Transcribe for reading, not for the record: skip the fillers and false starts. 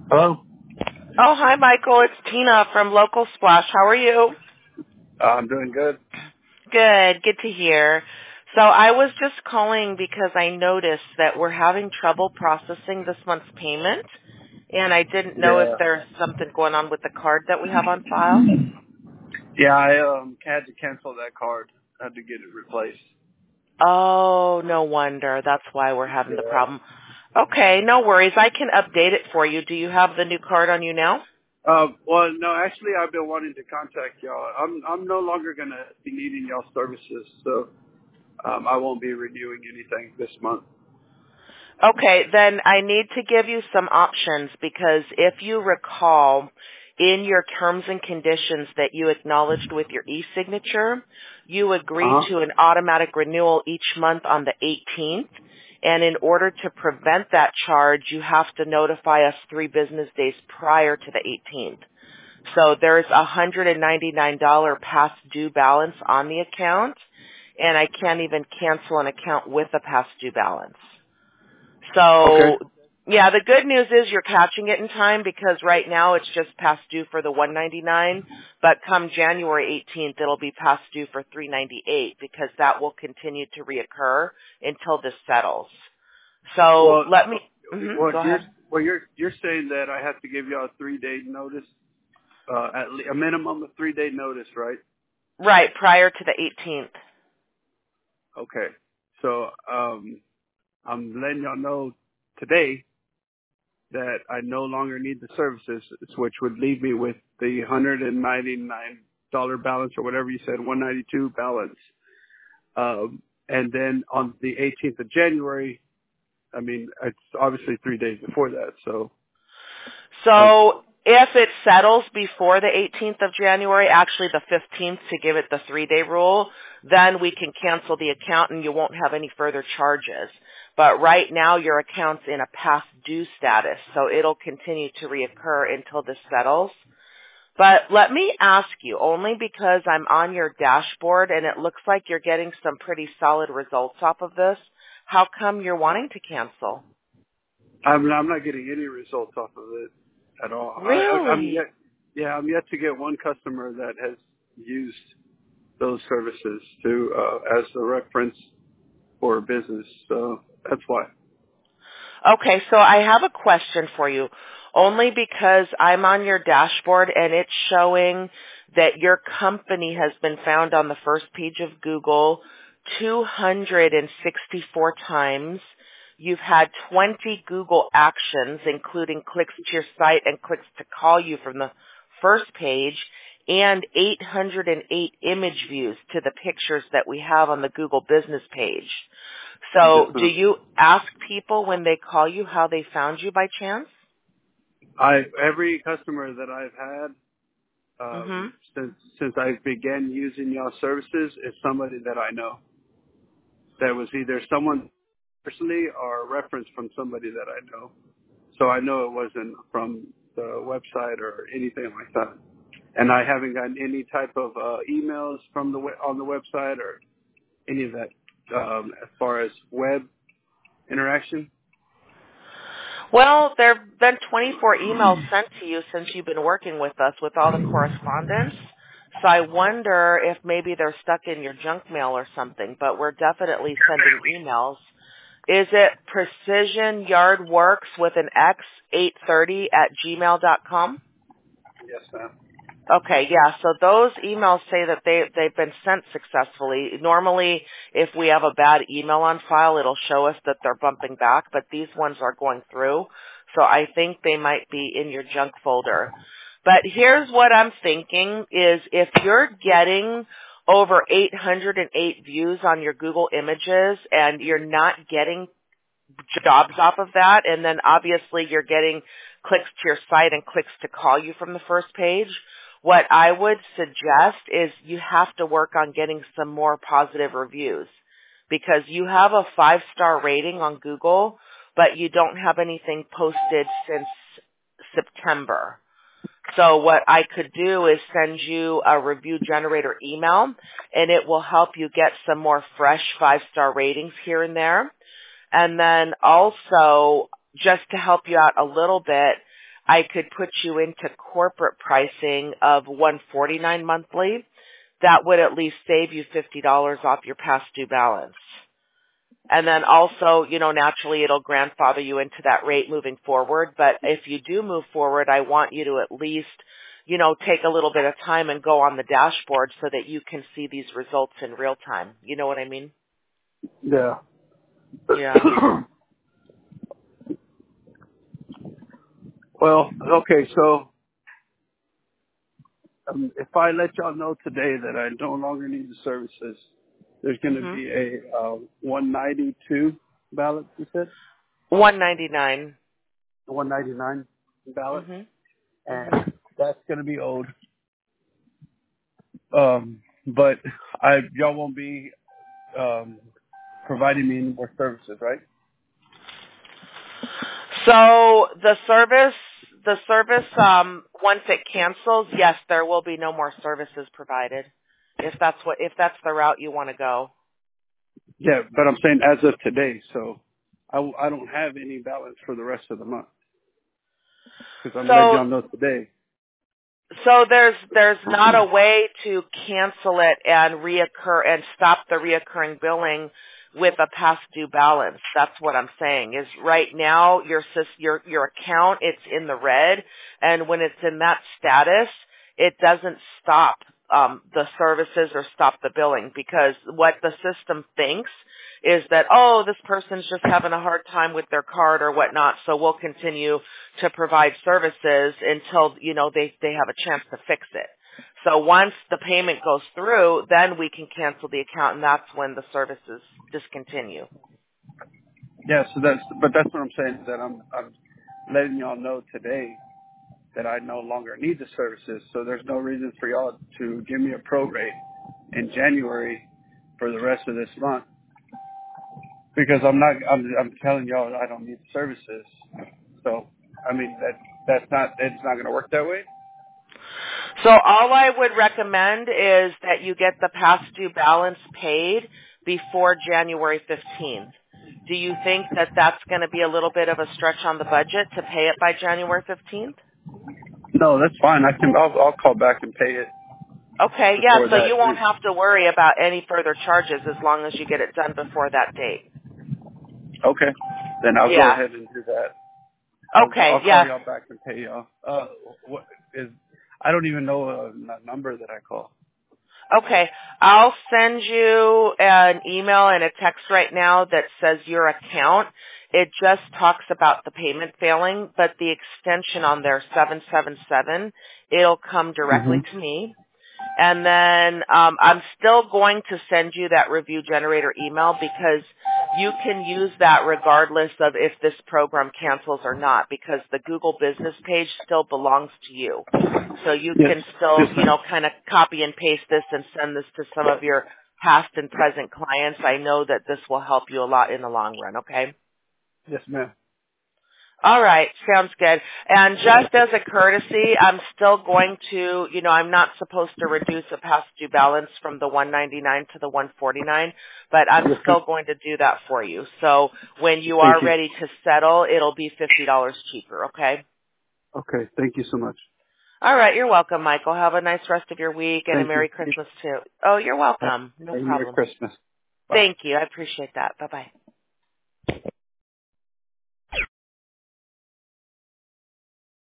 Hello. Oh, hi, Michael. It's Tina from Local Splash. How are you? I'm doing good. Good. Good to hear. So I was just calling because I noticed that we're having trouble processing this month's payment, and I didn't know if Yeah. there's something going on with the card that we have on file. Yeah, I had to cancel that card. I had to get it replaced. Oh, no wonder. That's why we're having the Yeah. problem. Okay, no worries. I can update it for you. Do you have the new card on you now? Well, no, actually, I've been wanting to contact y'all. I'm no longer gonna be needing y'all services, so I won't be renewing anything this month. Okay, then I need to give you some options because if you recall in your terms and conditions that you acknowledged with your e-signature, you agreed Uh huh. to an automatic renewal each month on the 18th. And in order to prevent that charge, you have to notify us 3 business days prior to the 18th. So there's a $199 past due balance on the account, and I can't even cancel an account with a past due balance. Okay. So, yeah, the good news is you're catching it in time because right now it's just past due for the 199, but come January 18th it'll be past due for 398 because that will continue to reoccur until this settles. So Well, let me what go ahead. you're saying that I have to give y'all a 3-day notice, a minimum of 3-day notice, right? Right, prior to the 18th. Okay. So I'm letting y'all know today that I no longer need the services, which would leave me with the $199 balance or whatever you said, 192 balance. And then on the 18th of January, I mean, it's obviously 3 days before that. So, uh, So if it settles before the 18th of January, actually the 15th to give it the 3-day rule, then we can cancel the account and you won't have any further charges. But right now your account's in a past due status, so it'll continue to reoccur until this settles. But let me ask you, only because I'm on your dashboard and it looks like you're getting some pretty solid results off of this, how come you're wanting to cancel? I'm not getting any results off of it at all. Really? I'm yet to get one customer that has used those services to, as a reference for a business. So that's why. Okay, so I have a question for you. Only because I'm on your dashboard and it's showing that your company has been found on the first page of Google 264 times. You've had 20 Google actions, including clicks to your site and clicks to call you from the first page, and 808 image views to the pictures that we have on the Google business page. Yes, So do ma'am. you ask people when they call you how they found you by chance? Every customer that I've had Mm-hmm. since I began using y'all services is somebody that I know. That was either someone personally or a reference from somebody that I know. So I know it wasn't from the website or anything like that. And I haven't gotten any type of emails from on the website or any of that as far as web interaction. Well, there have been 24 emails sent to you since you've been working with us with all the correspondence. So I wonder if maybe they're stuck in your junk mail or something, but we're definitely sending emails. Is it Precision Yard Works with an X 830 at gmail.com? Yes, ma'am. Okay, yeah. So those emails say that they've been sent successfully. Normally, if we have a bad email on file, it'll show us that they're bumping back, but these ones are going through. So I think they might be in your junk folder. But here's what I'm thinking is if you're getting over 808 views on your Google images and you're not getting jobs off of that, and then obviously you're getting clicks to your site and clicks to call you from the first page, what I would suggest is you have to work on getting some more positive reviews because you have a 5-star rating on Google, but you don't have anything posted since September. So what I could do is send you a review generator email, and it will help you get some more fresh 5-star ratings here and there. And then also, just to help you out a little bit, I could put you into corporate pricing of $149 monthly. That would at least save you $50 off your past due balance. And then also, naturally it'll grandfather you into that rate moving forward. But if you do move forward, I want you to at least, take a little bit of time and go on the dashboard so that you can see these results in real time. You know what I mean? Yeah. Yeah. Well, okay, so if I let y'all know today that I no longer need the services, there's going to be a 192 ballot, you said? 199. 199 ballot, and that's going to be owed. But y'all won't be providing me any more services, right? So the service, once it cancels, yes, there will be no more services provided. If that's the route you want to go. Yeah, but I'm saying as of today, so I don't have any balance for the rest of the month because I'm letting y'all know today. So there's not a way to cancel it and stop the reoccurring billing with a past due balance. That's what I'm saying. Is right now your account, it's in the red, and when it's in that status, it doesn't stop the services or stop the billing, because what the system thinks is that, this person's just having a hard time with their card or whatnot, so we'll continue to provide services until, they have a chance to fix it. So once the payment goes through, then we can cancel the account, and that's when the services discontinue. Yeah, so that's what I'm saying, that I'm letting y'all know today that I no longer need the services, so there's no reason for y'all to give me a prorate in January for the rest of this month, because I'm telling y'all I don't need the services. So I mean it's not going to work that way. So all I would recommend is that you get the past due balance paid before January 15th. Do you think that that's going to be a little bit of a stretch on the budget to pay it by January 15th? No, that's fine. I'll call back and pay it. Okay, yeah, so you won't have to worry about any further charges as long as you get it done before that date. Okay, then I'll go ahead and do that. I'll call y'all back and pay y'all. I don't even know a number that I call. Okay, I'll send you an email and a text right now that says your account. It just talks about the payment failing, but the extension on there, 777, it'll come directly to me. And then I'm still going to send you that review generator email, because you can use that regardless of if this program cancels or not, because the Google business page still belongs to you. So you can still, kind of copy and paste this and send this to some of your past and present clients. I know that this will help you a lot in the long run, okay? Yes, ma'am. All right, sounds good. And just as a courtesy, I'm still going to, I'm not supposed to reduce a past due balance from the 199 to the 149, but I'm still going to do that for you. So when you are ready to settle, it'll be $50 cheaper, okay? Okay, thank you so much. All right, you're welcome, Michael. Have a nice rest of your week and a Merry Christmas, too. Oh, you're welcome. No problem. Merry Christmas. Bye. Thank you. I appreciate that. Bye-bye.